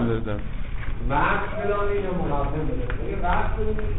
دادم وقت بدانی یا ملازم بده؟ اگه وقت بدانی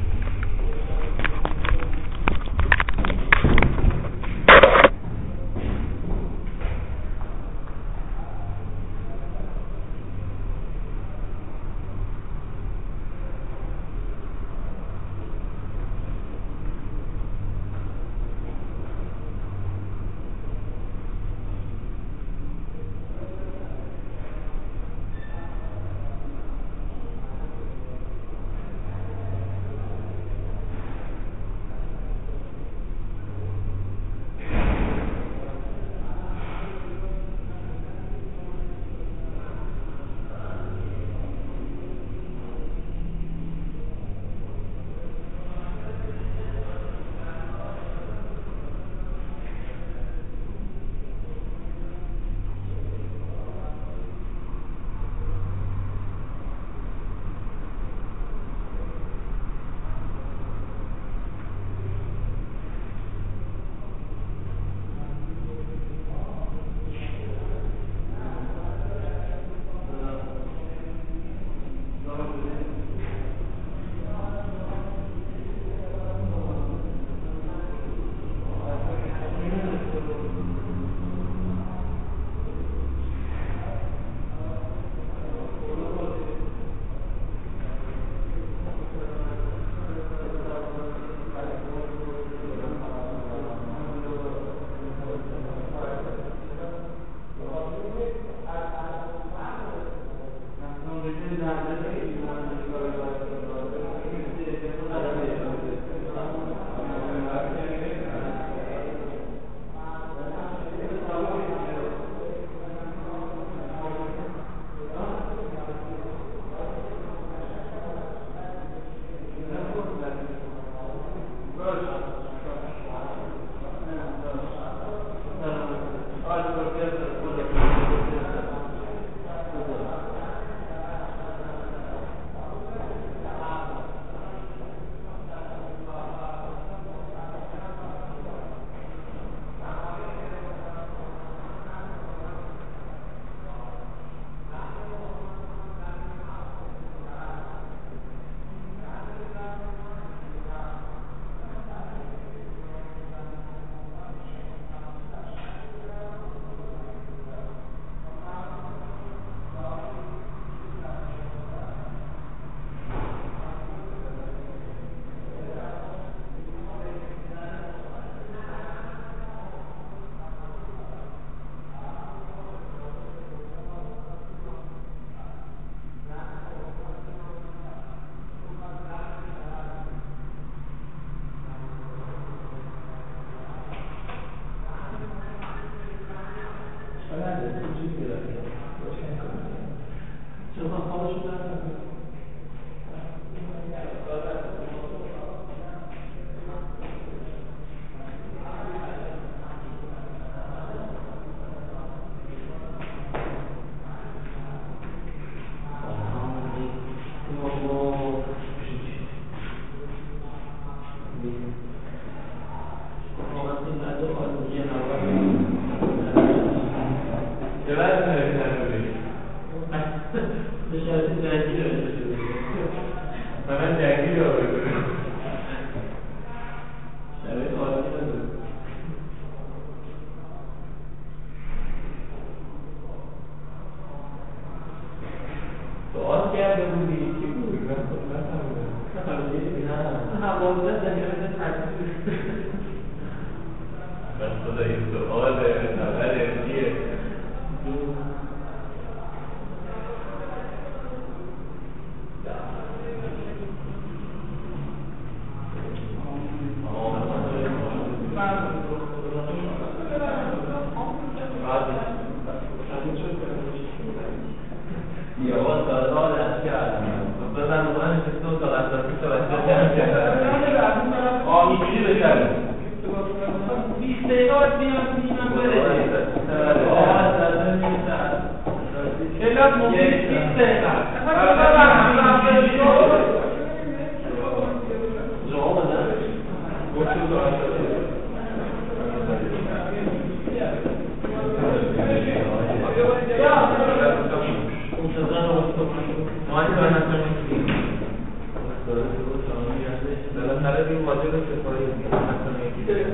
منتظر ما این کار نکنیم داره بود شما میگردش بالاخره این واجب سفاری میگه مثلا یکی داره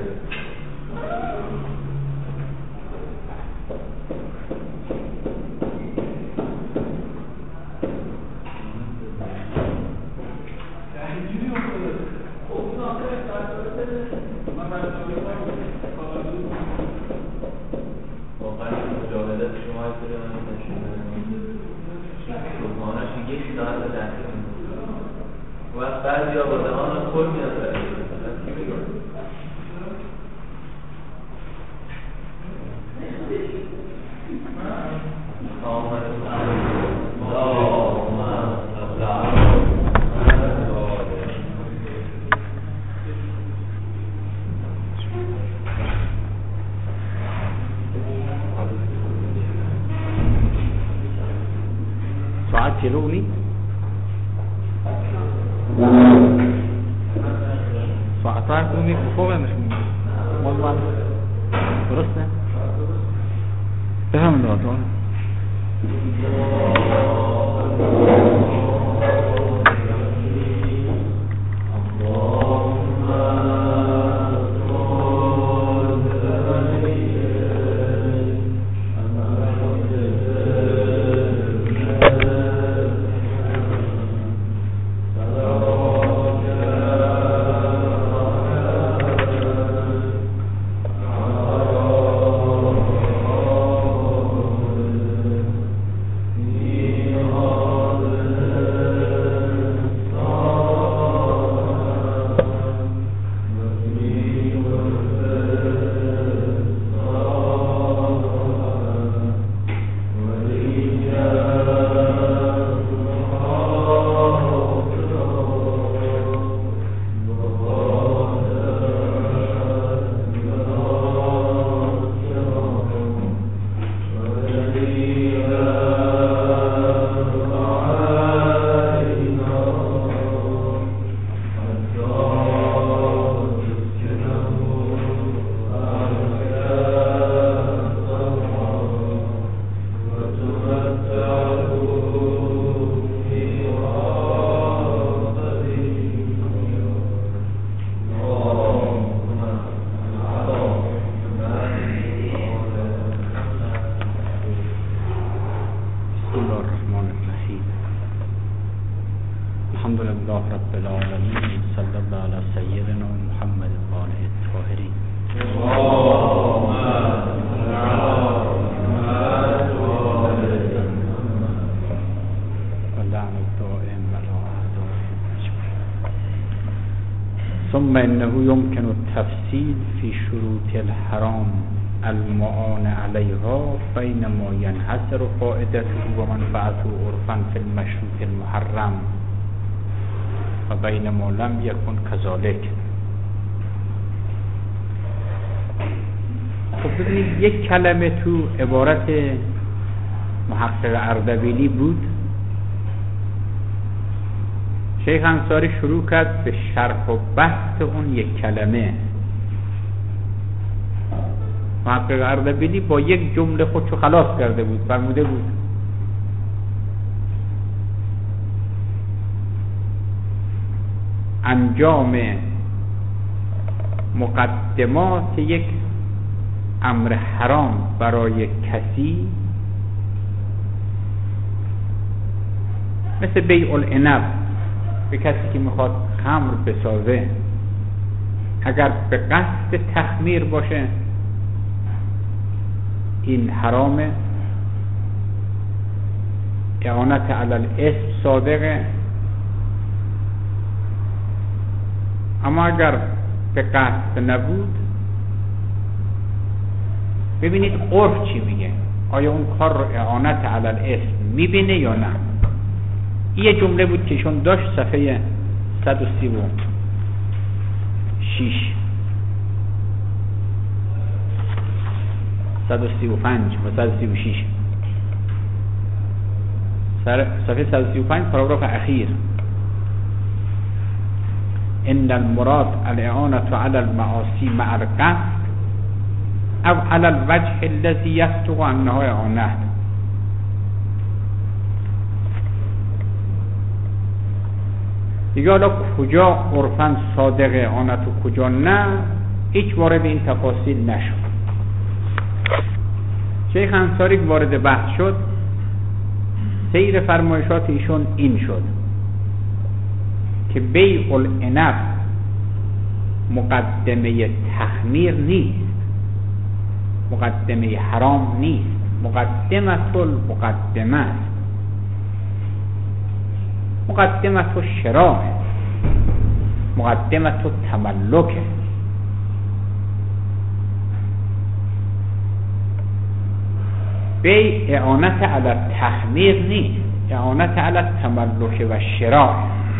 وقت بعضی آبادهان خود میاد داره کی بگم ساعت چلونی؟ ساعتها کنی خوبه نشون مال درسته؟ بفهم لازم ثم انه يمكن التفصيل في شروط الحرام المعان عليها بين ما ينحصر فائدته ومنفعته عرفا في المشروط المحرم وبين ما لم يكن كذلك. خب ببینید یک کلمه تو عبارت محقق اردبیلی بود. شیخ انصاری شروع کرد به شرح و بحث اون یک کلمه. محقق اردبیلی با یک جمله خودشو خلاص کرده بود، فرموده بود انجام مقدمات یک امر حرام برای کسی مثل بیع العنب، به کسی که میخواد خمر بسازه اگر به قصد تخمیر باشه این حرامه، اعانت علی الاسم صادقه، اما اگر به قصد نبود ببینید عرف چی میگه، آیا اون کار رو اعانت علی الاسم میبینه یا نه. یه جمله بود که چون داشت صفحه 136 135 و 136 صفحه 135 پاراگراف اخیر ان المراد الاعانة على المعاصي مع القصد او على الوجه الذي يصدق انها اعانة. دیگه حالا کجا عرفاً صادق اعانت و کجا نه هیچ وارد این تفاصیل نشد. شیخ انصاری که وارد بحث شد سیر فرمایشات ایشون این شد که بیع العنب مقدمه تخمیر نیست، مقدمه حرام نیست، مقدمت المقدمه است، مقدمت الشراء، مقدمت التملک. بیع اعانت علی التخمیر نیست، اعانت علی التملک و شراء.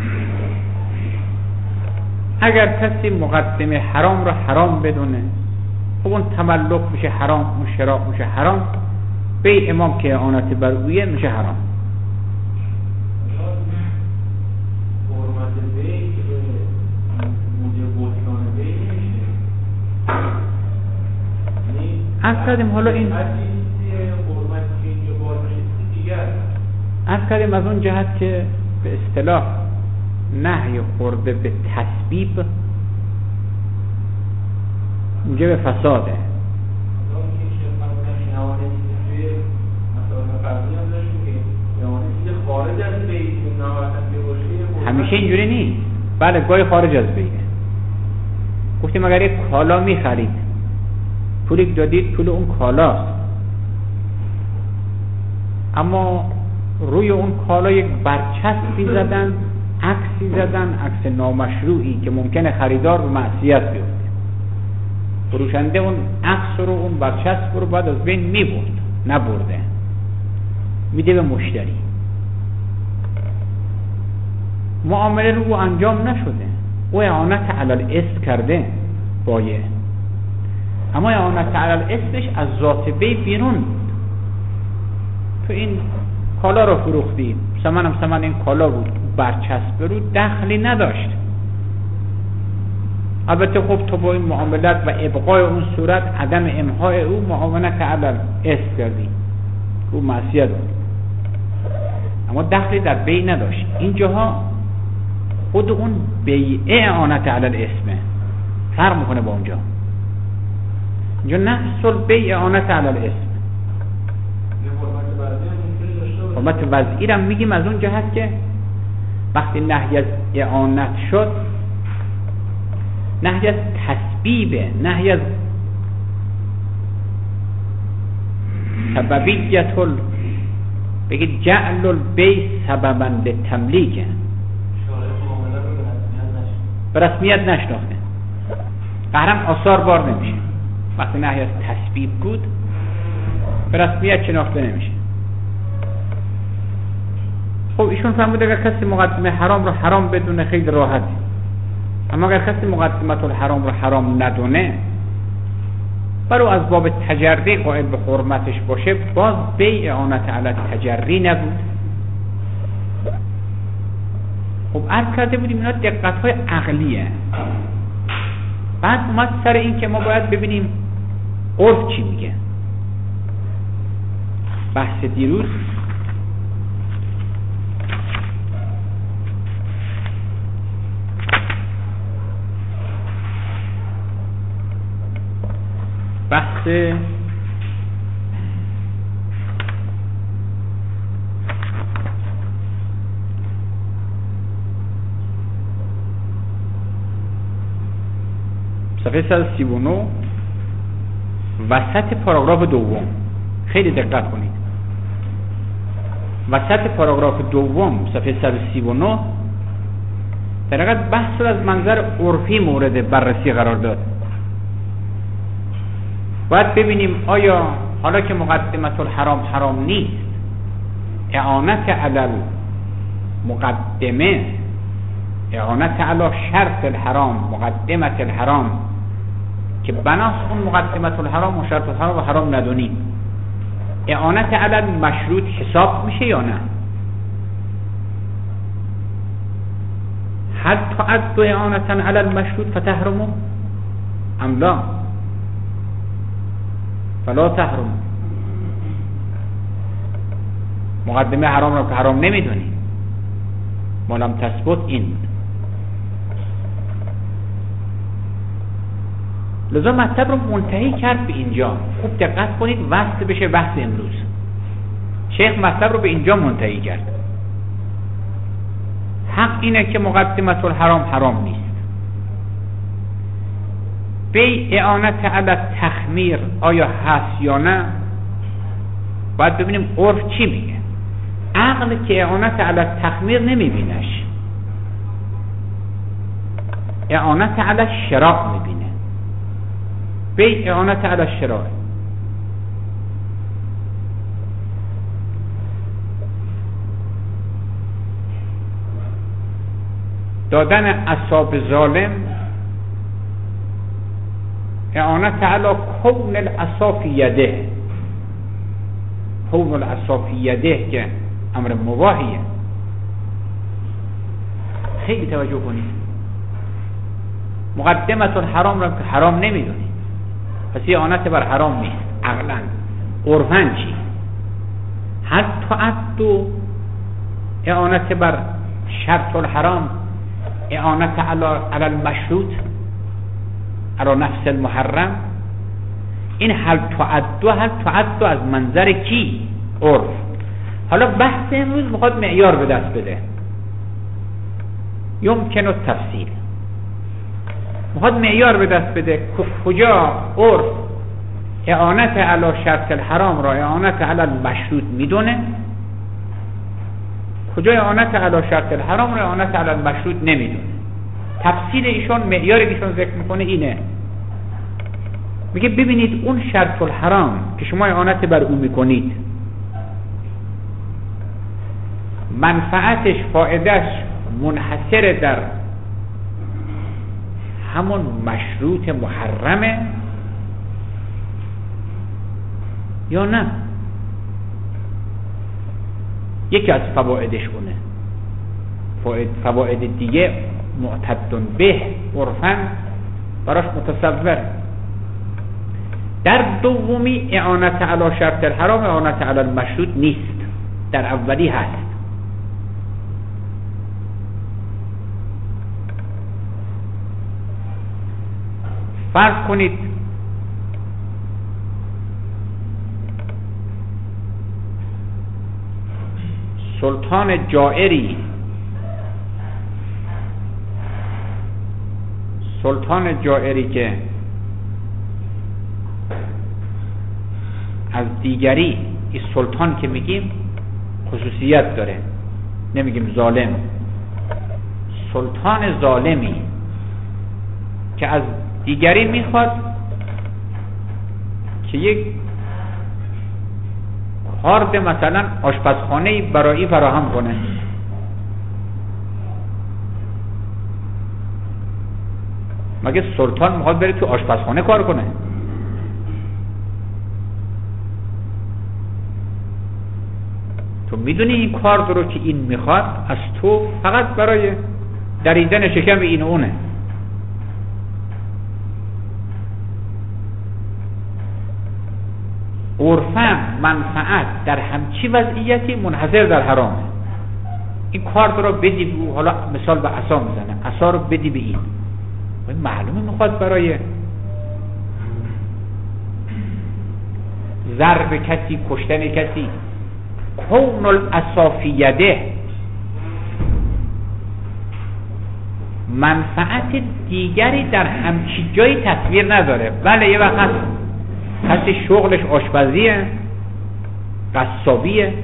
اگر کسی مقدمه حرام را حرام بدونه خب اون تملک میشه حرام، اون شراء میشه حرام، بیع امام که اعانت بر اویه میشه حرام. از کردیم حالا این از کردیم از اون جهت که به اصطلاح نهی خورده به تسبیب اونجا به فساده. همیشه اینجوری نیست. بله گاهی خارج از بیه. گفتیم اگر یک کالا میخرید پولی که دادید پول اون کالاست، اما روی اون کالا یک برچسبی زدن، عکسی زدن، عکس نامشروعی که ممکنه خریدار به معصیت بیفته. فروشنده اون عکس رو، اون برچسب رو بعد از بین میبرد، نبرده، میده به مشتری. معامله رو انجام نشده، او اعانت علی الاسم کرده بایع، اما اعانت علی الاسمش از ذات بی بیرون بود. تو این کالا رو فروختی، ثمن این کالا بود، برچسب رو دخلی نداشت. البته خب تو با این معاملت و ابقای اون صورت عدم امحای او معاونت علی الاسم کردی، او معصیت بود، اما دخلی در بی نداشت. اینجاها خود اون بیعه اعانت علی الاسمه، فرق میکنه با اونجا. اینجا نفس البیع اعانت علی الاسم. حرمت وضعی را میگیم از اون جهت که وقتی نهی از اعانت شد، نهی از تسبیبه، نهی از سببیت بگید جعل البیع سببا للتملیک، به رسمیت نشناخته، قهرم آثار بار نمیشه. وقتی نهی از تسبیب بود به رسمیت شناخته نمیشه. خب ایشون فرمود اگر کسی مقدمه حرام رو حرام بدونه خیلی راحته، اما اگر کسی مقدمت الحرام رو حرام ندونه، برو از باب تجری قائل به حرمتش باشه، باز بیع اعانت علی التجری نبود. خب عرض کرده بودیم اینا دقت‌های عقلیه. بعد اومد سر این که ما باید ببینیم عرف چی میگه. بحث دیروز بحث صفحه 139 وسط پاراگراف دوم، خیلی دقت کنید. وسط پاراگراف دوم صفحه 139 در حقیقت بحث از منظر عرفی مورد بررسی قرار داد. باید ببینیم آیا حالا که مقدمت الحرام حرام نیست، اعانت علی مقدمه، اعانت علی شرط الحرام، مقدمت الحرام که بناس اون مقدمت الحرام و شرط الحرام و حرام ندونیم، اعانت علی مشروط حساب میشه یا نه؟ هل تعد اعانتا علی المشروط فتحرمو ام لا؟ فلا تحرم. مقدمه حرام رو که حرام نمیدونی، مالم تثبت این بود. لذا مطلب رو منتهی کرد به اینجا. خوب دقت کنید وصل بشه بحث امروز. شیخ مطلب رو به اینجا منتهی کرد. حق اینه که مقدمت الحرام حرام نیست. بی اعانت علی تخمیر آیا هست یا نه؟ باید ببینیم عرف چی میگه. عقل که اعانت علی تخمیر نمیبینش، اعانت علی شراع میبینه. بی اعانت علی شراع. دادن اعصاب ظالم اعانت علی کون العصا فی یده. کون العصا فی یده که امر مباحیه. خیلی توجه کنید. مقدمت الحرام را که حرام نمیدونید، پس اعانت بر حرام نیست. عقلا عرفاً چی؟ هل تعد اعانت بر شرط الحرام اعانت علی المشروط علی نفس المحرم؟ این هل تعد از منظر کی؟ عرف. حالا بحث امروز میخواد معیار به دست بده. یمکن التفصیل. میخواد معیار به دست بده کجا عرف اعانت علی شرط الحرام را اعانت علی المشروط میدونه، کجا اعانت علی شرط الحرام را اعانت علی المشروط نمیدونه. تفصیل ایشون، معیاری که ایشون ذکر میکنه اینه. میگه ببینید اون شرط الحرام که شما اعانت بر اون میکنید، منفعتش، فایدهش منحصر در همون مشروط محرمه یا نه؟ یکی از فوایدش اونه. فواید دیگه معتدن به عرفاً براش متصور. در دومی اعانت علی شرط الحرام اعانت علی المشروط نیست، در اولی هست. فرض کنید سلطان جائری که از دیگری، این سلطان که میگیم خصوصیت داره، نمیگیم ظالم. سلطان ظالمی که از دیگری میخواد که یک کارد مثلا آشپزخانه‌ای برای فراهم کنه، مگه سلطان میخواد بره تو آشپزخانه کار کنه؟ تو میدونی این کارد رو که این میخواد از تو فقط برای دریدن شکم این و اونه. عرفاً منفعت در همچی وضعیتی منحصر در حرامه. این کارد رو بدی به، حالا مثال به عصا میزنه، عصا رو بدی به این، معلومه میخواد برای ضرب کسی، کشتن کسی. کون العصا فی یده منفعت دیگری در همچی جایی تصویر نداره. بله یه وقت کسی شغلش آشپزیه، قصابیه،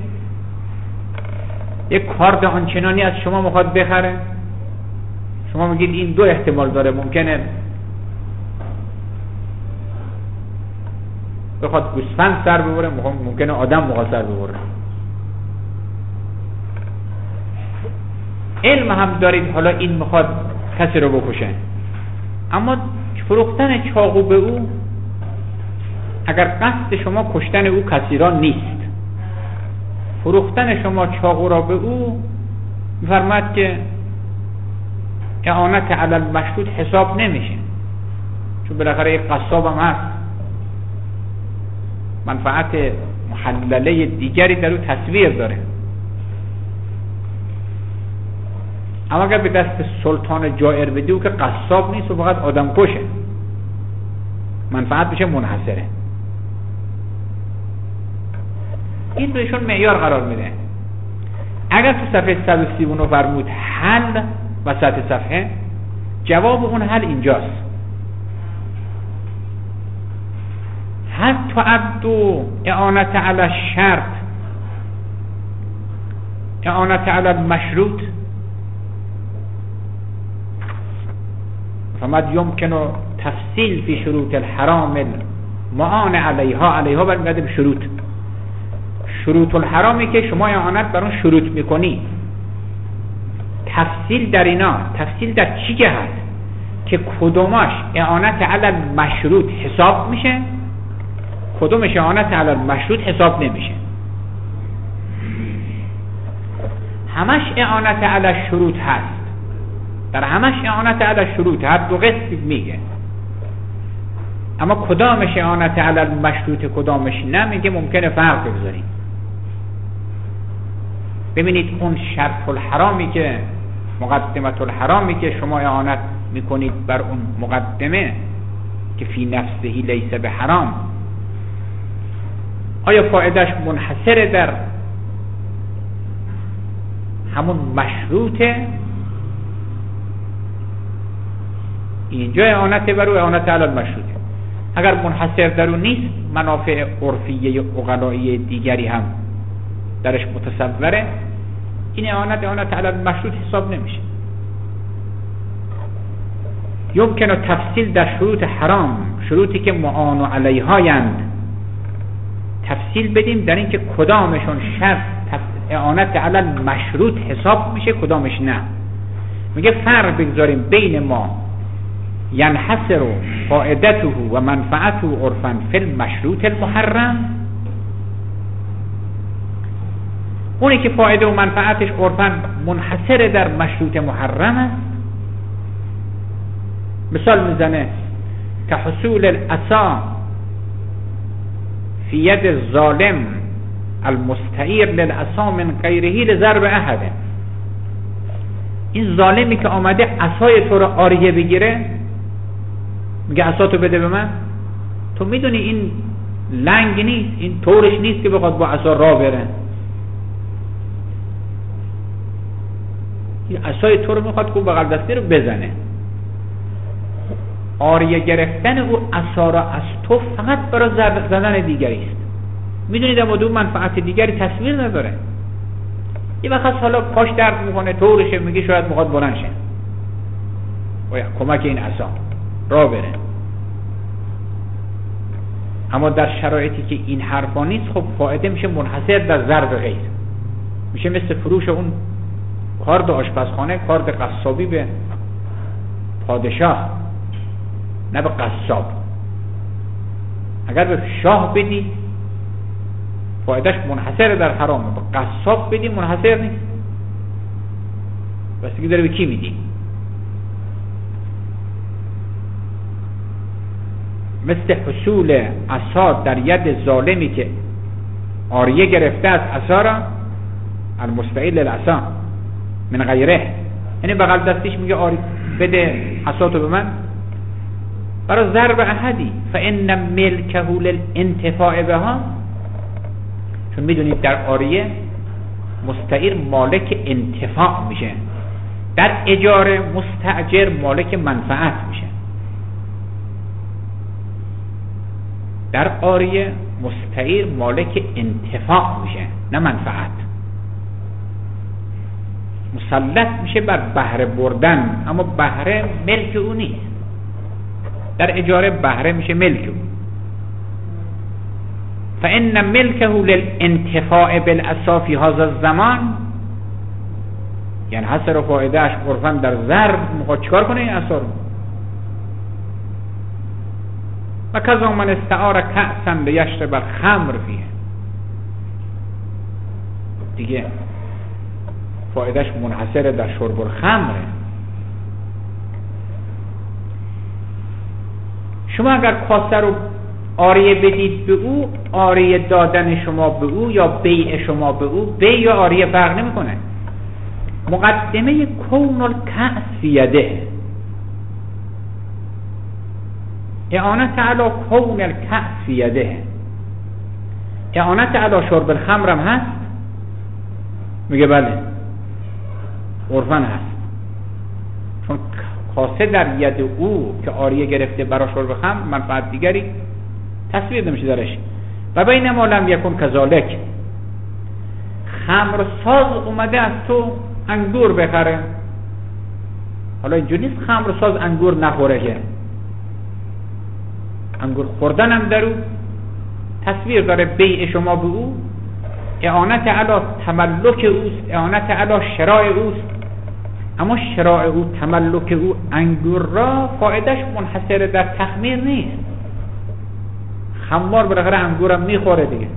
یک کارد آنچنانی از شما میخواد بخره، شما میگید این دو احتمال داره، ممکنه بخواد گوسفند سر ببره، ممکنه آدم بخواد سر ببره. علم هم دارید حالا این میخواد کسی رو بکشه، اما فروختن چاقو به او اگر قصد شما کشتن او کسی را نیست، فروختن شما چاقو را به او میفرماید که اعانت علی المشروط حساب نمیشه، چون بالاخره یک قصاب هم هست، منفعت محلله دیگری در او تصویر داره. اما اگر به دست سلطان جائر بدی او که قصاب نیست و فقط آدم کشه، منفعت بشه منحصره. این رو ایشون معیار قرار میده. اگر تو صفحه 139 فرمود حل وسط صفحه، جواب اون حل اینجاست. هل تعد اعانت علی الشرط اعانت علی المشروط؟ فمد یمکن تفصیل فی شروط الحرام المعان علیها برمیگرده به شروط الحرامی که شما اعانت بر اون شروط میکنی. تفصیل در اینا، تفصیل در چی که هست که کدوماش اعانت علی المشروط حساب میشه، کدومش اعانت علی المشروط حساب نمیشه. همش اعانت علی الشروط هست، در همش اعانت علی الشروط هر دو قسم میگه، اما کدامش اعانت علی المشروط کدامش نه میگه ممکنه فرق بگذاریم. ببینید اون شرط الحرامی که مقدمت الحرامی که شما اعانت میکنید بر اون مقدمه که فی نفسهی لیس به حرام، آیا فایدهش منحصر در همون مشروطه؟ اینجا اعانت بر او اعانت علی المشروطه. اگر منحصر در اون نیست، منافع عرفیه عقلایی دیگری هم درش متصوره، این اعانت علی المشروط حساب نمیشه. یمکنه تفصیل در شروط حرام، شروطی که معان علیهایند، تفصیل بدیم در این که کدامشون شرط اعانت علی المشروط حساب میشه کدامش نه. میگه فرق بگذاریم بین ما ینحصر فائدته و منفعته عرفا فی المشروط المحرم، اونی که فایده و منفعتش عرفا منحصر در مشروط محرم است. مثال میزنه که حصول العصا فی ید الظالم المستعیر للعصا من غیره لضرب احد. این ظالمی که آمده عصای تو رو عاریه بگیره، میگه عصا تو بده به من، تو میدونی این لنگ نیست، این طورش نیست که بخواد با عصا راه بره، این عصای تو رو میخواد که بغل دستی رو بزنه. عاریه گرفتن او عصا را از تو فقط برای زدن دیگری است. میدونید اما دو منفعت دیگری تصویر نداره. یه وقت حالا پاش درد میکنه، طورشه، میگه شاید میخواد بلند شه، باید کمک این عصا راه بره. اما در شرایطی که این حرفا نیست، خب فایده میشه منحصر در ضرب غیر، میشه مثل فروش اون کارد آشپزخانه، کارد قصابی به پادشاه، نه به قصاب. اگر به شاه بدی فایدهش منحصر در حرامه، به قصاب بدی منحصر نیست، بستگی داره به کی میدی. مثل حصول عصا در ید ظالمی که عاریه گرفته از عصا را، المستعیر للعصا من غیره، یعنی بغل دستیش میگه آری بده عصا تو به من، برای ضرب احدی. فان ملکه للانتفاع بها، چون میدونید در عاریه مستعیر مالک انتفاع میشه، در اجاره مستاجر مالک منفعت میشه. در عاریه مستعیر مالک انتفاع میشه نه منفعت، مسلط میشه بر بهره بردن، اما بهره ملک او نیست. در اجاره بهره میشه ملک او. فان ملکه للانتفاع بالعصا فی هذا الزمان، یعنی حصر و فایدهش عرفاً در ضرب. میخواد چیکار کنه این عصا رو؟ و کذا من استعار کأسا لیشرب الخمر فیه، دیگه فایدهش منحصر در شرب الخمره. شما اگر کاسه رو عاریه بدید به او، عاریه دادن شما به او یا بیع شما به او، بیع یا عاریه فرق نمیکنه. مقدمه کون الکأس فی یده، اعانت علی کون الکأس فی یده، اعانت علی شرب الخمر هم هست؟ میگه بله عرفاً هست، چون کاسه در ید او که عاریه گرفته برای شرب خمر منفعت دیگری تصویر نمیشه درش. و بینما لم یکن کذالک، خمر ساز اومده از تو انگور بخره، حالا اینجوری نیست خمر ساز انگور نخوره، که انگور خوردن هم در او تصویر داره، بیع شما به او اعانت علی تملک اوست، اعانت علی شراء اوست، اما شراء او تملک او انگور را فایدهش منحصر در تخمیر نیست، خمار بالاخره انگورم میخوره دیگه.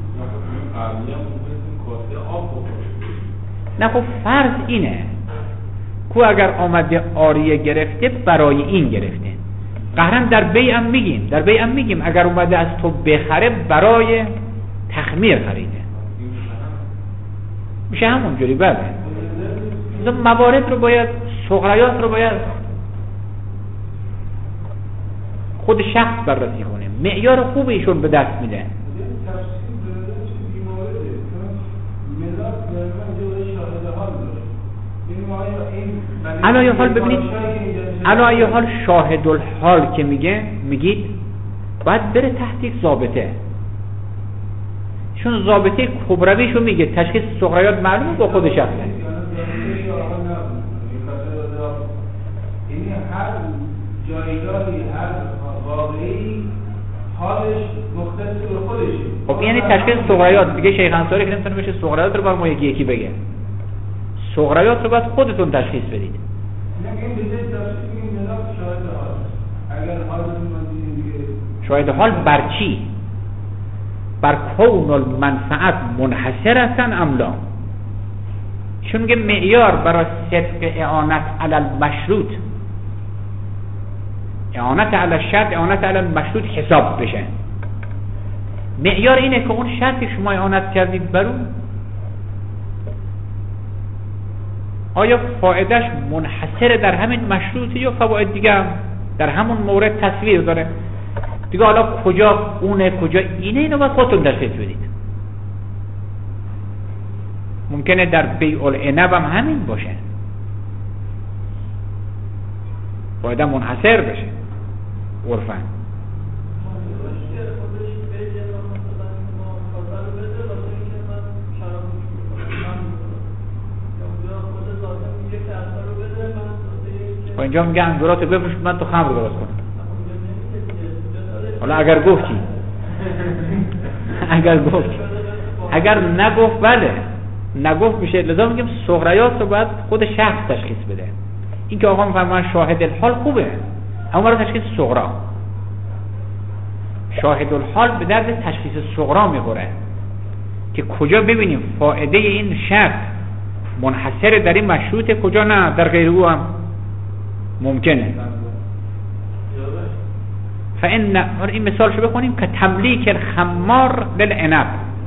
نه خب فرض اینه کو اگر آمده عاریه گرفته برای این گرفته، قهرن در بیع هم میگیم اگر اومده از تو بخره برای تخمیر خریده میشه همونجوری. بله موارد رو باید، سغرایات رو باید خود شخص بررسی کنه، معیار خوب ایشون به دست میده. علایه حال ببینید، علایه حال شاهد الحال که میگید باید بره تحت یک ضابطه، چون ضابطه کبرویشو میگه، تشخیص صغرایات معلومه با خود شخصه. یعنی هر جایگاهی، هر واقعی حالش مختص به خودشه. خب یعنی تشخیص صغرایات دیگه شیخ انصاری که نمیتونه بشه صغرایات رو بر ما یکی بگه، صغرایات رو باید خودتون تشخیص بدید. نمیگیم به جای تشخیص میگیم جناب شاهد حال. اگر حالتون من دیگه شاهد حال بر چی؟ بر کون المنفعت منحصر هستن املا، چون میگه معیار برای صدق اعانت علی المشروط، اعانت علی الشرط، اعانت علی المشروط حساب بشه. معیار اینه که اون شرط که شما اعانت کردید بر اون آیا فایدهش منحصر در همین مشروطه یا فواید دیگه هم در همون مورد تصویر داره دیگه. حالا کجا اونه کجا اینه، اینو باید خودتون تشخیص بدید. ممکنه در بیع العنب هم همین باشه، فایده منحصر بشه عرفاً. و اینجا میگه انگوراتو بفروش من تو خمر درست کنم. حالا اگر گفتی اگر نگفت بله نگفت میشه، لذا میگم صغرایات رو باید خود شخص تشخیص بده. این که آقا میفرمان شاهد الحال خوبه، اما برای تشخیص صغرا، شاهد الحال به درد تشخیص صغرا میخوره که کجا ببینیم فایده این شرط منحصر در این مشروطه، کجا نه در غیر او هم ممکنه. فإن این مثال شو بخونیم که تملیک الخمار للعنب،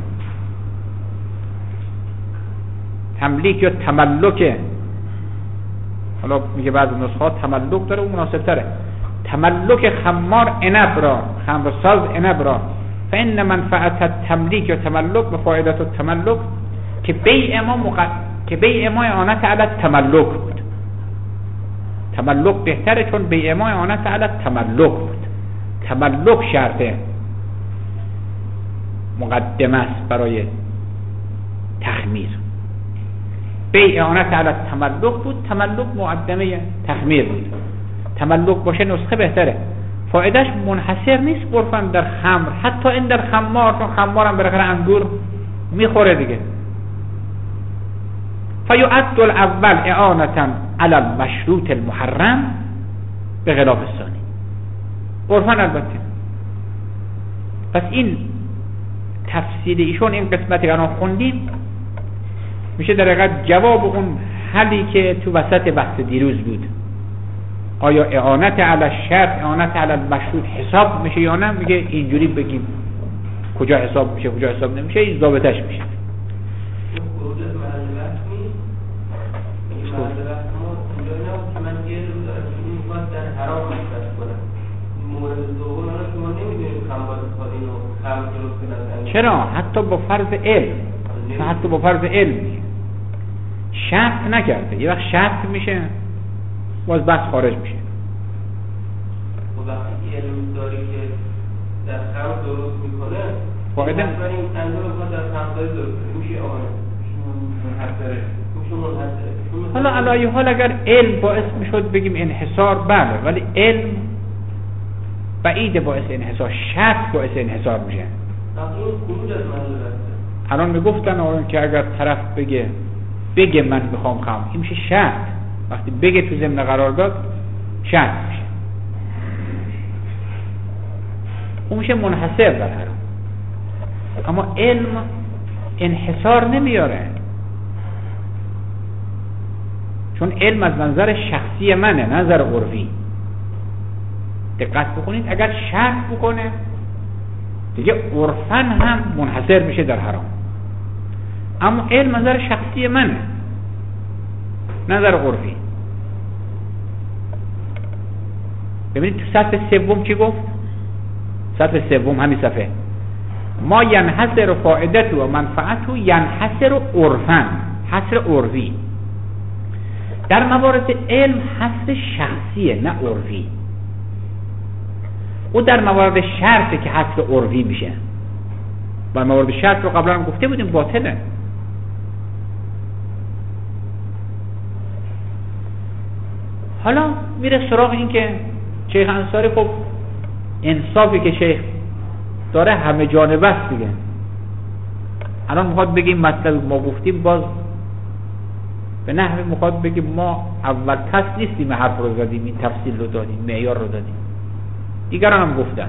تملیک یا تملک، حالا میگه بعض نسخات تملک داره، اون مناسب تره، تملک خمار عنب را، خمرساز عنب را. فإن منفعت التملیک یا تملک و فایدت التملک که بیع ما اعانت علی التملک بود. تملک بهتره چون بیع ما اعانت علی التملک بود. تملک شرط مقدمه است برای تخمیر. بیع اعانت علی التملک بود، تملک مقدمه تخمیر بود. تملک باشه نسخه بهتره. فایدهش منحصر نیست عرفاً در خمر، حتی این در خمار، چون خمار هم بالاخره انگور میخوره دیگه. فیعد الاول اعانة علی المشروط المحرم به خلاف الثانی عرفاً. البته پس این تفسیر ایشون این قسمتی که الان خوندیم میشه در حقیقت جواب اون حلی که تو وسط بحث دیروز بود. آیا اعانت علی الشرط اعانت علی المشروط حساب میشه یا نه؟ میگه اینجوری بگیم کجا حساب میشه کجا حساب نمیشه، این ضابطش میشه. من یه روز در حرام مصرف کنم، مورد اینو خلق درست کنن. چرا؟ حتی با فرض علم، حتی با فرض علم شرط نکرده، یه وقت شرط میشه باز بس خارج میشه. و وقتی علم داری که در خلق درست میکنه فایده این انظار میخواد در خلق درست کنه میشه آنه منحصره میشه منحصره. حالا علایه حال اگر علم باعث میشد بگیم انحصار بله، ولی علم بعید باعث انحصار، شرط باعث انحصار میشه. این خروج از محل بحثه. الان میگفتن آقایون که اگر طرف بگه من میخوام خمر، این میشه شرط. وقتی بگه تو ضمن قرار داد شرط میشه، اون میشه منحصر در حرام. اما علم انحصار نمیاره، چون علم از نظر شخصی منه، نظر عرفی. دقت بکنید اگر شرط بکنه دیگه عرفاً هم منحصر میشه در حرام. اما علم نظر شخصی منه، نظر عرفی. ببینید تو سطر سوم چی گفت؟ سطر سوم همین صفحه، ما ینحصر فائدت و منفعت و ینحصر عرفاً، حصر عرفی. در موارد علم حصر شخصیه نه عرفی. او در موارد شرطه که حصر عرفی میشه. و موارد شرط رو قبلا هم گفته بودیم باطله. حالا میره سراغ این که شیخ انصاری خب انصافی که شیخ داره همه جانبه است دیگه. الان میخواد بگیم مطلب ما گفتیم، باز به نحوی میخواد بگیم ما اول کس نیستیم حرف رو زدیم، این تفصیل رو دادیم، معیار رو دادیم، دیگران هم گفتن.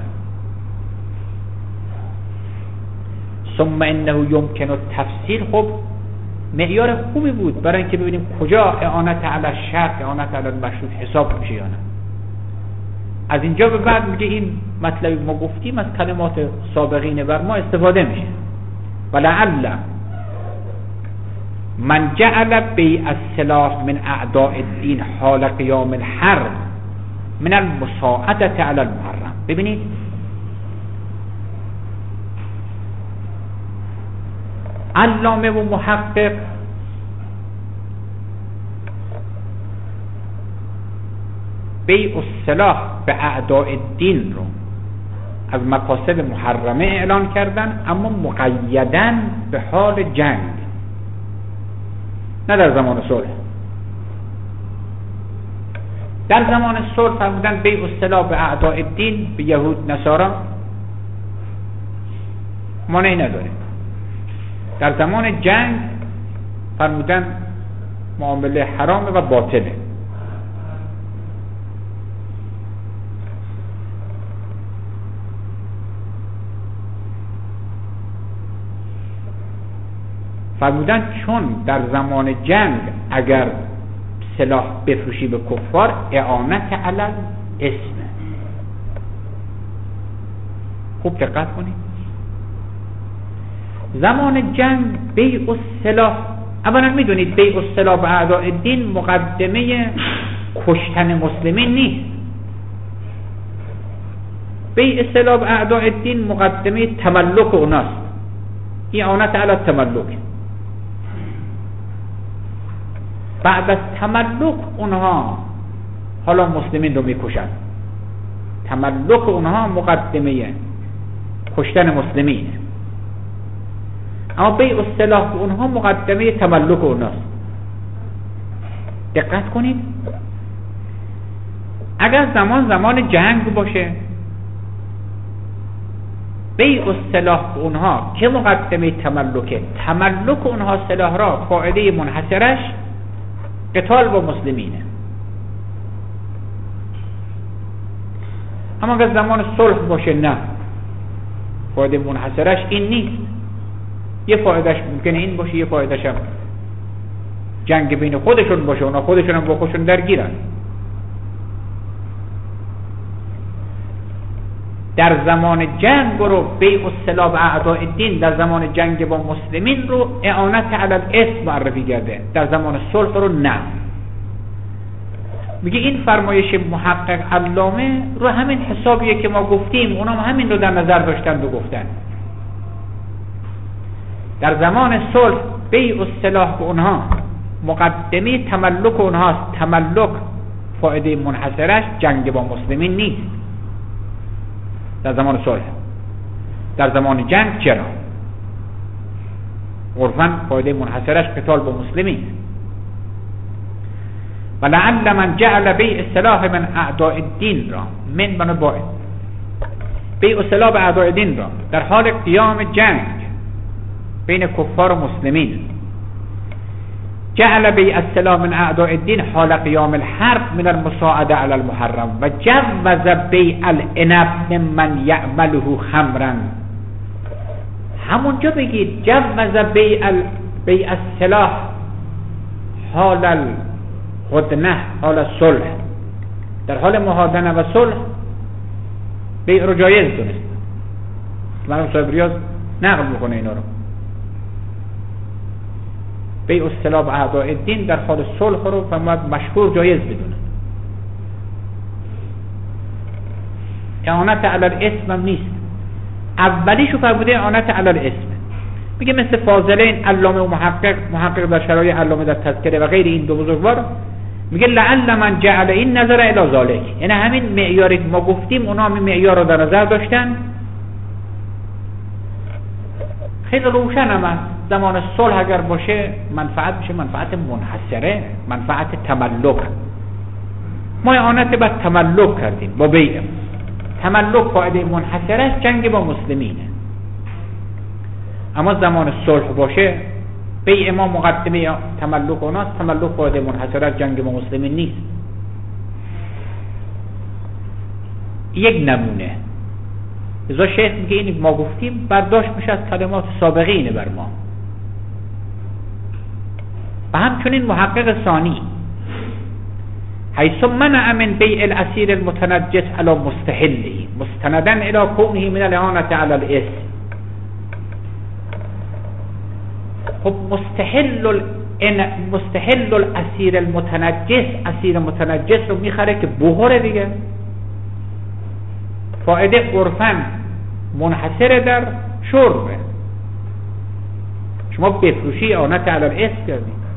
ثم انه یمکن التفصیل، خب معیار خوبی بود برای اینکه ببینیم کجا اعانت علی الشرط، اعانت علی المشروط حساب میشه یا نه. از اینجا به بعد میگه این مطلبی ما گفتیم از کلمات سابقین بر ما استفاده میشه. ولعل من جعل بیع السلاح من اعداء الدین حال قیام الحرب من المساعدة علی المحرم. ببینید علامه و محقق بیع السلاح به اعداء الدین رو از مقاصد محرمه اعلان کردن، اما مقیداً به حال جنگ، نه در زمان صلح. در زمان صلح فرمودن بیع السلاح به اعداء الدین، به یهود نصارا مانعی نداره. در زمان جنگ فرمودن معامله حرامه و باطله. فرمودن چون در زمان جنگ اگر سلاح بفروشی به کفار اعانت علی الاسم. خوب دقت کنید، زمان جنگ بیع السلاح، اولا میدونید بیع السلاح به اعداء الدین مقدمه کشتن مسلمین نیست. بیع السلاح به اعداء الدین مقدمه تملک اوناست، اعانت علی التملک. بعد از تملک اونها حالا مسلمین رو میکشن، تملک اونها مقدمه کشتن مسلمین، اما بیع السلاح به اونها مقدمه تملک اوناست. دقت کنید، اگر زمان جنگ باشه بیع السلاح به اونها که مقدمه تملکه، تملک اونها سلاح را فائده منحصرش قتال با مسلمینه. اما اگر زمان صلح باشه نه، فایده منحصرش این نیست. یه فایدهش ممکنه این باشه، یه فایدهش هم جنگ بین خودشون باشه، اونا خودشون هم با خودشون درگیرن. در زمان جنگ رو بیع السلاح به اعداء الدین، در زمان جنگ با مسلمین رو اعانت علی الاسم معرفی کرده، در زمان صلح رو نه. میگه این فرمایش محقق علامه رو همین حسابیه که ما گفتیم، اونا همین رو در نظر داشتن و گفتن. در زمان صلح بیع السلاح به اونها مقدمه تملک اونهاست. تملک فایده منحصرش جنگ با مسلمین نیست در زمان صلح. در زمان جنگ چرا؟ عرفاً فایده منحصرش قتال با مسلمین. ولعل من جعل بیع السلاح من اعداء الدین را من باید بیع السلاح به اعداء دین را در حال قیام جنگ بین کفار و مسلمین، جعل بیع السلاح من اعداء الدین حال قیام الحرب من المساعده علی المحرم و جوز بیع العنب من یعمله خمرا. همونجا بگید جوز بیع السلاح حال الهدنه حال صلح، در حال مهادنه و صلح بیع رو جایز دونست. مرحوم صاحب ریاض نقل میکنه اینا رو. بیع السلاح به اعداء الدین در حال صلح رو فرمود مشهور جایز بدونه. اعانت علی الاسم هم نیست. اولیشو فرموده اعانت علی الاسم. میگه مثل فاضلین علامه و محقق در شرایع علامه در تذکره و غیر این دو بزرگوار، میگه لعل من جعل این نظر الی ذالک، یعنی همین معیاری که ما گفتیم اونا همین معیار رو در نظر داشتن. خیلی روشن هم است زمان صلح اگر باشه منفعت میشه منفعت منحصره، منفعت تملک. ما اعانت بر تملک کردیم با بیع. تملک فایده منحصرش جنگ با مسلمینه. اما زمان صلح باشه بیع ما مقدمه تملک اوناست، تملک فایده منحصرش جنگ با مسلمین نیست. یک نمونه ازا شیخ میگه این ما گفتیم برداشت میشه از کلمات سابقینه بر ما. و همچنین محقق ثانی حیث منع من بیع الاسیر المتنجس علی مستحله مستندا الی کونه من الاعانة علی الاسم. خب مستحل الاسیر المتنجس، اسیر متنجس رو میخره که بخوره دیگه. فایده عرفاً منحصر در شربه. شما بفروشی اعانت علی الاسم کردید.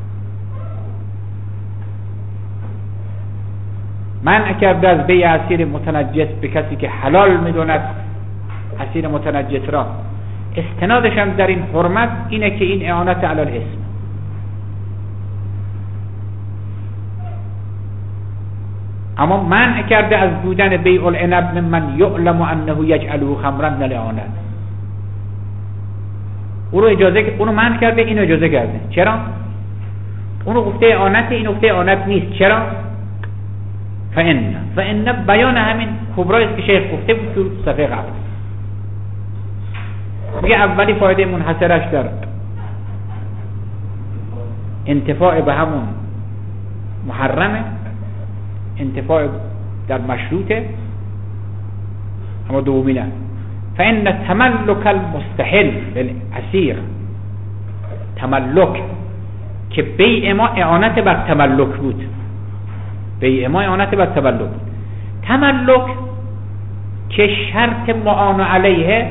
منع کرده از بیع اسیر متنجس به کسی که حلال میدوند اسیر متنجس را. استنادش هم در این حرمت اینه که این اعانت علی الاسم. اما منع کرده از بودن بیع العنب من یعلم انه یجعله خمرا للاعانه. اونو منع کرده، اینو اجازه کرده. چرا؟ اونو گفته اعانت، اینو گفته اعانت نیست. چرا؟ فإن بیان همین کبرایی است که شیخ گفته بود تو صفحه قبل. میگه اولی فایده منحصرش در انتفاع به همون محرمه، انتفاع در مشروطه. اما دومی نه. فإن تملک المستحل للاسیر، تملک که بیع ما اعانت بر تملک بود، بیع ما اعانت بر تملک بود. تملک که شرط معان علیه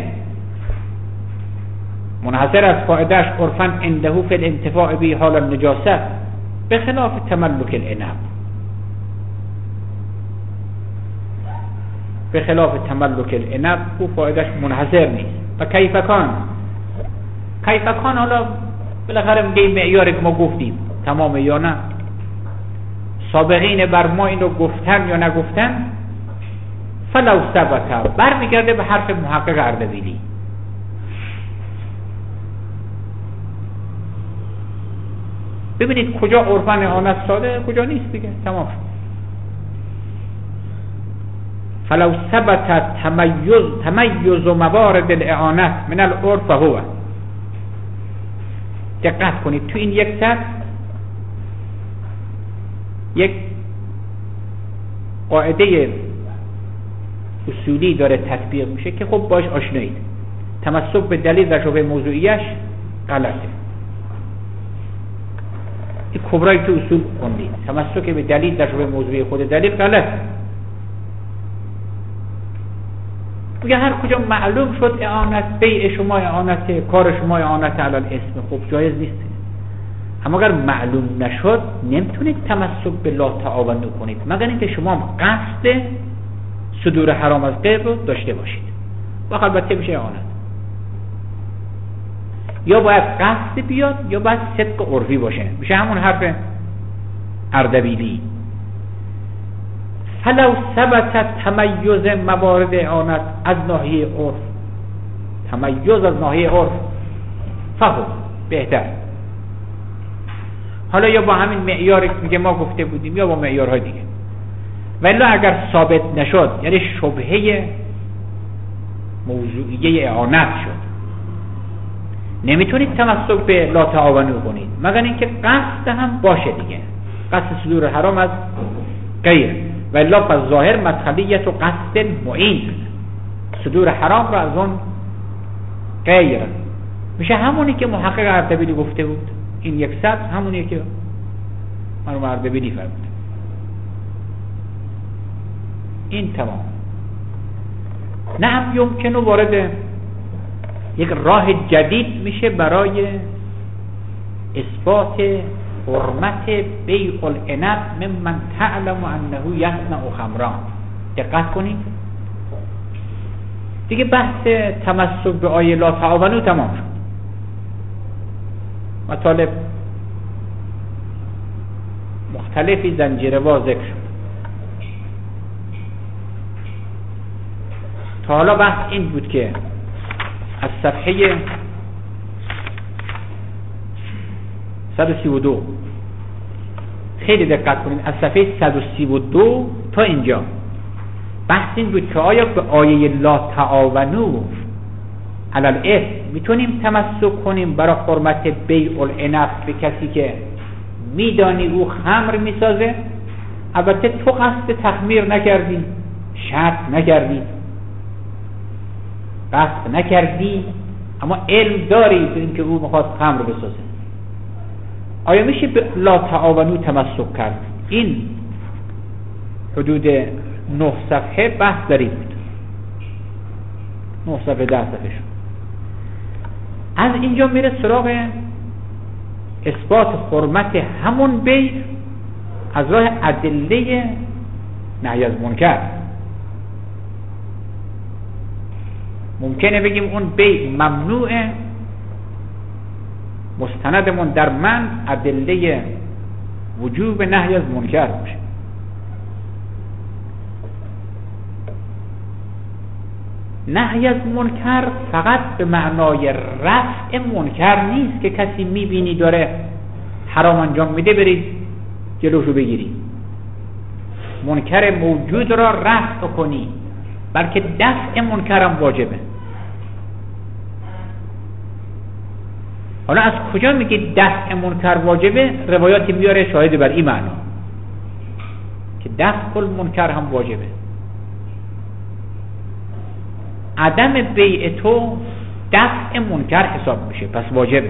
منحصر از فایدهش عرفاً عنده فی الانتفاع به حال النجاست به خلاف تملک العنب. به خلاف تملک العنب او فایدهش منحصر نیست. و کیفکان حالا بالاخره میگه معیاری که ما گفتیم تمام یا نه. سابقین بر ما اینو گفتن یا نگفتن. فلو ثبت برمیگرده به حرف محقق اردبیلی. ببینید کجا عرفاً اعانت ساده کجا نیست دیگه. تمام. فلو ثبت تمیز موارد الاعانت من العرف هو. دقت کنید تو این یک سطر یک قاعده اصولی داره تطبیق میشه که خب باش آشنایید. تمسک به دلیل و شبه موضوعیش غلطه. این کبرایی که اصول خوندید، تمسک به دلیل در شبه موضوعی خود دلیل غلط. میگه هر کجا معلوم شد اعانت، بیع شما اعانت، کار شما اعانت علی الاسم، خب جایز نیست. اما اگر معلوم نشد نمیتونید تمسک به لا تعاونوا کنید مگر اینکه شما قصد صدور حرام از غیر رو داشته باشید، و البته میشه اعانت. یا باید قصد بیاد یا باید صدق عرفی باشه، میشه همون حرف اردبیلی. فلو ثبت تمیز موارد اعانت از ناحیه عرف، تمیز از ناحیه عرف فهم بهتر. حالا یا با همین معیاری که ما گفته بودیم یا با معیارهای دیگه. ولی اگر ثابت نشد، یعنی شبهه موضوعیه اعانت شد، نمیتونید تمسک به لا تعاونوا کنید مگر اینکه قصد هم باشه دیگه، قصد صدور حرام از غیر. و الا فالظاهر مدخلیت و قصد معین، صدور حرام را از اون غیر میشه همونی که محقق اردبیلی گفته بود. این یک سطر همونیه که مرحوم اردبیلی فرمود. این تمام. نه یمکنه وارد یک راه جدید میشه برای اثبات حرمت بیع العنب ممن تعلم انه یصنع خمرا. دقت کنید دیگه، بحث تمسک به آیه لا تعاونوا تمام شد. مطالب مختلفی زنجیره‌وار ذکر شد. تا حالا بحث این بود که از صفحه 132 خیلی دقت کنید، از صفحه 132 تا اینجا بحث این بود که آیا به آیه لا تعاونوا علی الاثم میتونیم تمسک کنیم برای حرمت بیع العنب به کسی که میدانی او خمر میسازه؟ البته تو قصد تخمیر نکردی، شرط نکردی، قصد نکردی، اما علم داری به اینکه او میخواد خمر بسازه. آیا میشه به لا تعاونوا تمسک کرد؟ این حدود 9 صفحه بحث داری بود، 9 صفحه 10 صفحه شد. از اینجا میره سراغ اثبات حرمت همون بیع از راه ادله نهی از منکر. ممکنه بگیم اون بیع ممنوعه، مستندمون در من ادله وجوب نهی از منکر باشه. نهی از منکر فقط به معنای رفع منکر نیست که کسی میبینی داره حرام انجام میده برید جلوشو بگیری، منکر موجود را رفع کنی، بلکه دفع منکر هم واجبه. حالا از کجا میگی دفع منکر واجبه؟ روایاتی میاره شاهد بر این معنا که دفع المنکر هم واجبه. عدم بیع تو دفع منکر حساب میشه، پس واجبه.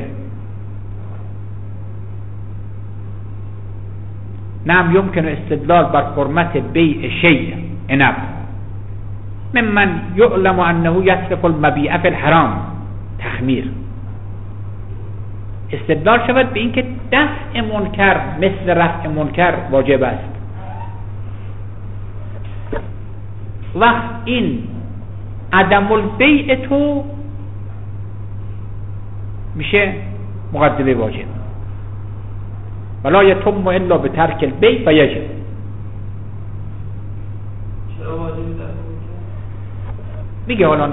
نعم یمکن استدلال بر حرمت بیع شیء عنب ممن یعلم انه یصرف المبیع فی الحرام تخمیر. استدلال شود به اینکه دفع منکر مثل رفع منکر واجب است. وقت این عدم البیع تو میشه مقدمه واجب. ولا یتم الا بترک البیع فیجب. چرا واجب میگه حالا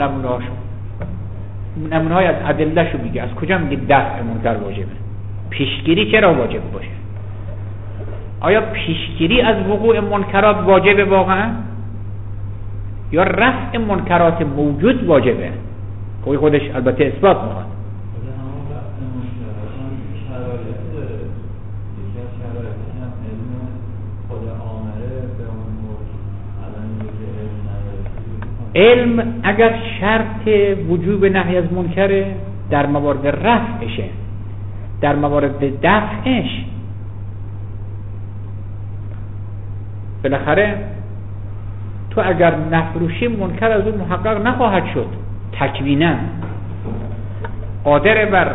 نمونه های از ادله شو میگه. از کجا میگه دفع منکر واجبه؟ پیشگیری چرا واجب باشه؟ آیا پیشگیری از وقوع منکرات واجبه واقعا؟ یا رفع منکرات موجود واجبه؟ خودش البته اثبات میخواد. علم اگر شرط وجوب نهی از منکره در موارد رفعشه، در موارد دفعش بالاخره تو اگر نفروشی منکر از اون محقق نخواهد شد، تکوینا قادر بر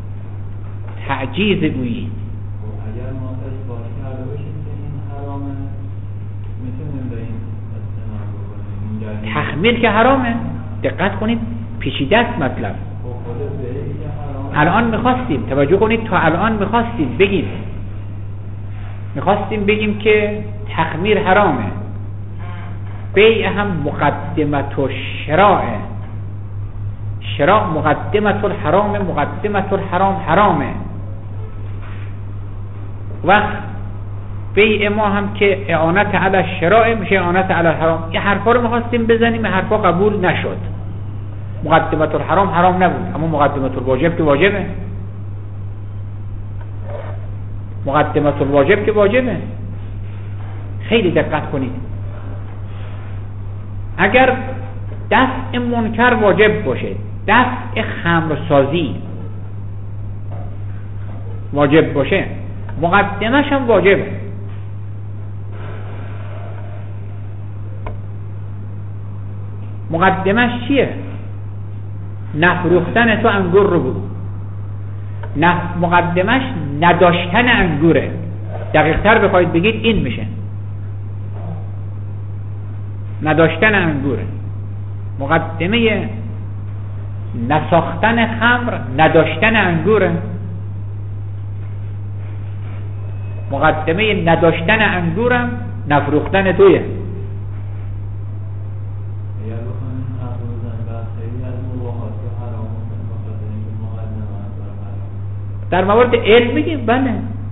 تعجیز اویی. اگر ما اثبات کرده باشیم که این حرامه، میتونیم به این استناد بکنیم. تخمیر که حرامه، دقت کنید پیچیده است مطلب. الان میخواستیم توجه کنید، تا الان میخواستیم بگیم که تخمیر حرامه، بیع هم مقدمت و شراء مقدمت الحرام، مقدمت الحرام حرامه. وقت بیع ما هم که اعانت علی الشراء میشه اعانت علی الحرام. این حرفا رو میخواستیم بزنیم، این حرفا قبول نشد. مقدمت الحرام حرام نبود، اما مقدمت الواجب که واجبه. مقدمت الواجب که واجبه. خیلی دقت کنید. اگر دفع منکر واجب باشه، دفع خمرسازی واجب باشه، مقدمش هم واجبه. مقدمش چیه؟ نفروختن تو انگور رو بگو. مقدمش نداشتن انگوره. دقیق تر بخواید بگید این میشه نداشتن انگوره. مقدمه نساختن خمر نداشتن انگوره. مقدمه نداشتن انگورم نفروختن تویه. در موارد علم بگیم بله،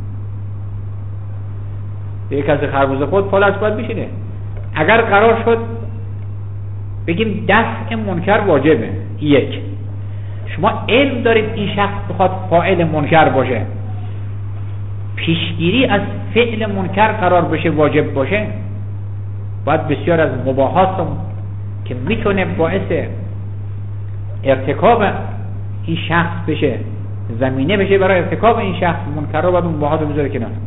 یک کسی خربوزه خود پال از باید بشینه. اگر قرار شد بگیم دفع منکر واجبه، یک شما علم دارید این شخص بخواد فاعل منکر باشه، پیشگیری از فعل منکر قرار بشه واجب باشه، باید بسیار از مباحات که میتونه باعث ارتکاب این شخص بشه، زمینه بشه برای ارتکاب این شخص منکر رو، باید اون مباحات رو بذاره کنار.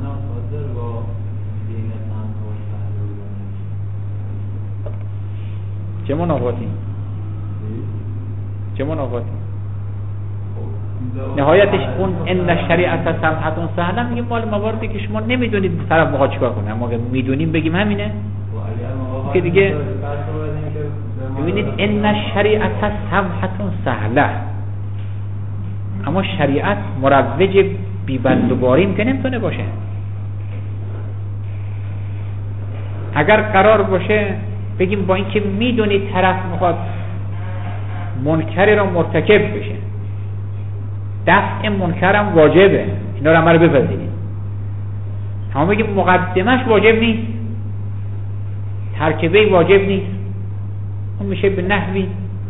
چه منافاتی؟ نهایتش اون ان شریعت سمحتون سهلا میگه مال مواردی که شما نمیدونید طرف میخواد چیکار کنه، اما اگه میدونیم بگیم همینه که دیگه. ببینید ان شریعت سمحتون سهلا، اما شریعت مروج بی‌بندوباریم که نمیتونه باشه. اگر قرار باشه بگیم با اینکه میدونید طرف میخواد منکری را مرتکب بشه، دفع منکرم واجبه، اینا رو همه رو بپذیرید، اما بگیم مقدمش واجب نیست، ترکیبه واجب نیست، اون میشه به نحوی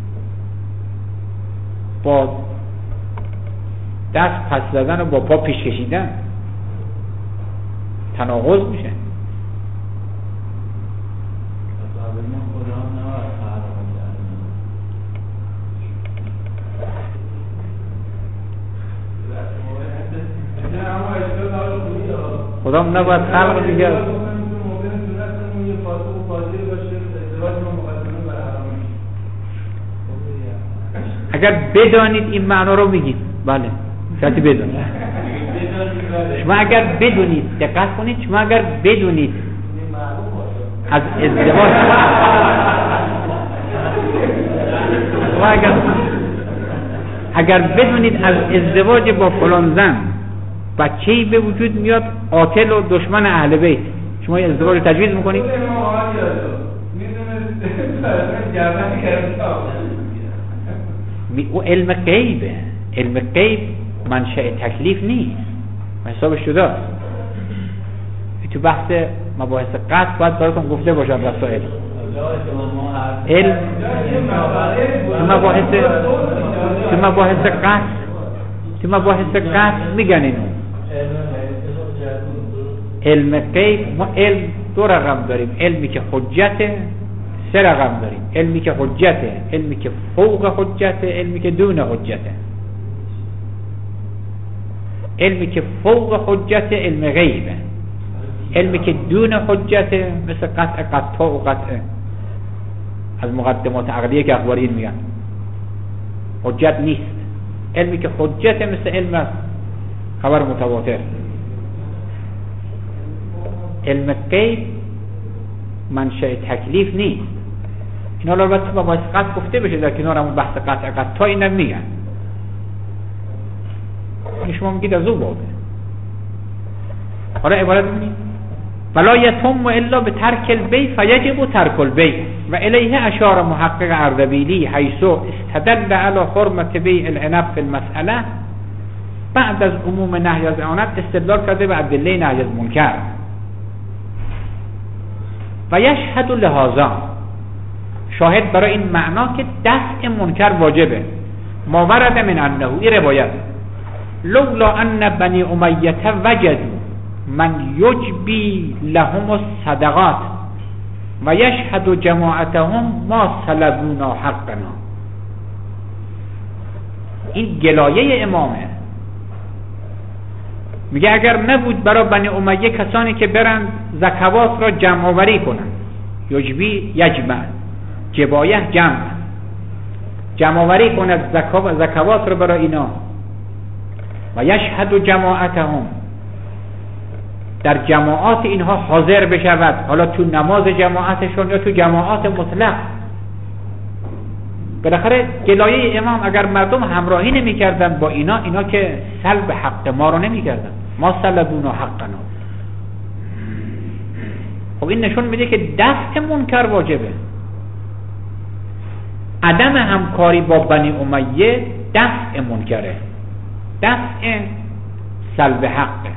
با دست پس زدن و با پا پیش کشیدن، تناقض میشه. خدا نباید خلق دیگر اگر بدانید این معنا رو میگیم بله شرطی بدانید. شما اگر بدونید، دقت کنید، شما اگر بدونید از ازدواج اگر بدونید از ازدواج با فلان زن بچه‌ای به وجود میاد قاتل و دشمن اهل بیت، شما این ازدواج رو تجویز میکنید؟ او علم غیبه. علم غیب منشأ تکلیف نیست، حسابش جداست. تو بحث مباحث قصد باید براتون گفته باشم رسائل علم تو مباحث قصد میگن اینو. علم غیب ما علم دو رقم داریم، علمی که حجته، سه رقم داریم، علمی که حجته، علمی که فوق حجته، علمی که دون حجته. علمی که فوق حجته علم غیبه، علمی که دون حجته مثل قطع و قطع از مقدمات عقلیه که اخبارین میگن حجت نیست. علمی که حجته مثل علم است خبر متواتر. علم غیب منشأ تکلیف نیست. اینا البته با واسقت گفته بشه در کنار همون بحث قطع اینم میگن. شما میگید از او باده. حالا عبارت میگید ولا یتم الا بترک البی فیجب ترک البی و الیه اشار محقق اردبیلی حیث استدل علی حرمت بیع العنب فی المسأله. بعد از عموم نهی از اعنت استدلال کرده به ادله نهی از منکر و یشهد لهذا شاهد برای این معنا که دفع منکر واجبه ما ورد من انه این روایت لولا ان بنی امیه وجدوا من یجبی لهم الصدقات و یشهد جماعتهم ما سلبونا حقنا. این گلایه امامه. میگه اگر نبود برای بنی امیه کسانی که برند زکوات را جمع آوری کنند، یجبی یجمع، جبایه جمع آوری کند زکوات را برای اینا و یشهد جماعتهم در جماعات اینها حاضر بشود، حالا تو نماز جماعتشون یا تو جماعات مطلق. بالاخره گلایه امام اگر مردم همراهی نمی کردن با اینا که سلب حق ما رو نمی کردن، ما سلبونا حقنا. خب این نشون میده که دفع منکر واجبه. عدم همکاری با بنی امیه دفع منکره، دفع سلب حقه.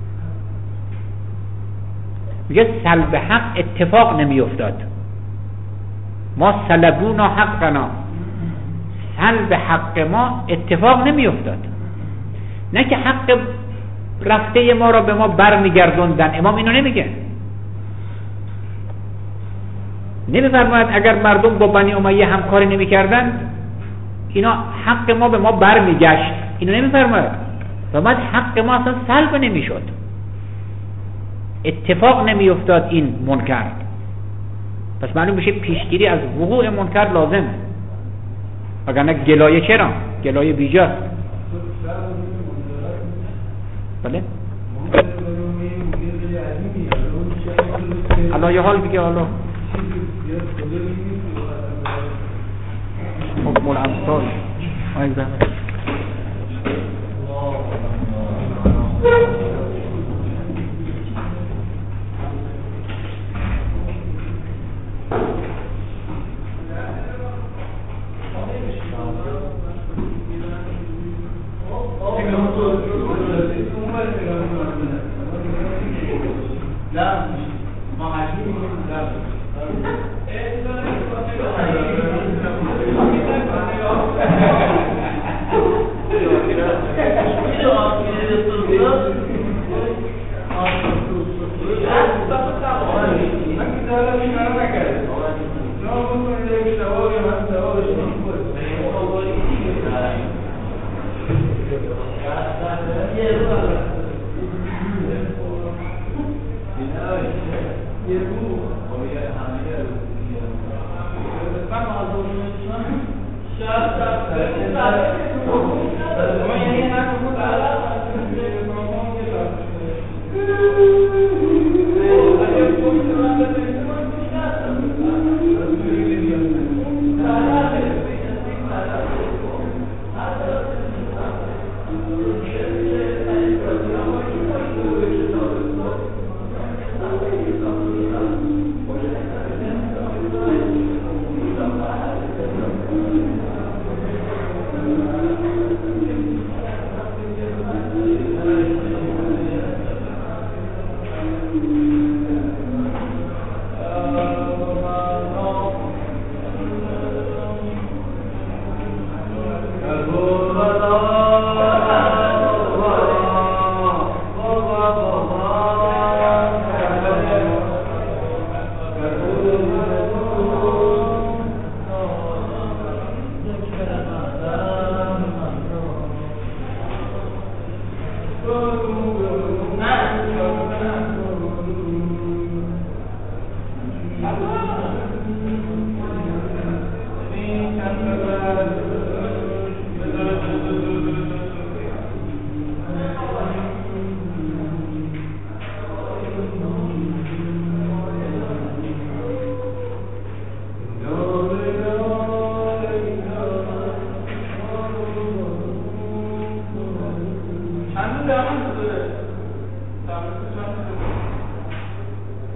میگه سلب حق اتفاق نمی افتاد، ما سلبونا حقنا، سلب حق ما اتفاق نمی افتاد. نه که حق رفته ما را به ما برمیگردوندن. امام اینو نمیگه. نمیفرماید اگر مردم با بنی امیه همکاری نمیکردن اینا حق ما به ما برمیگشت. اینو نمیفرماید. فرماید حق ما اصلا سلب نمیشد، اتفاق نمیافتاد این منکر. پس معلوم بشه پیشگیری از وقوع منکر لازمه، وگرنه گلایه چرا؟ گلایه بیجاست. بله؟ الان یه حال بگه حالا حکم الامثال آیه زمین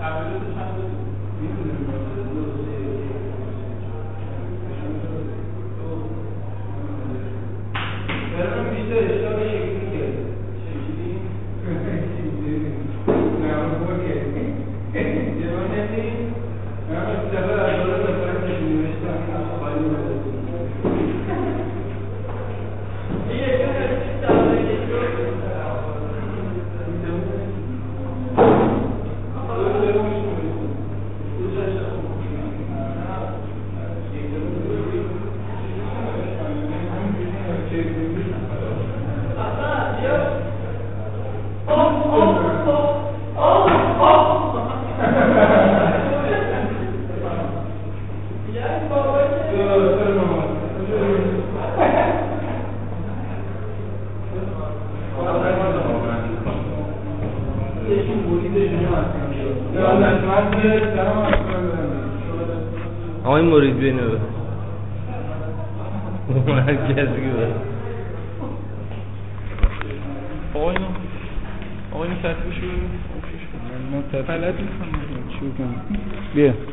آقای مرید بینه مرکزی که آقای اینو ترتیبش رو بلد نیستم چی کنم بیا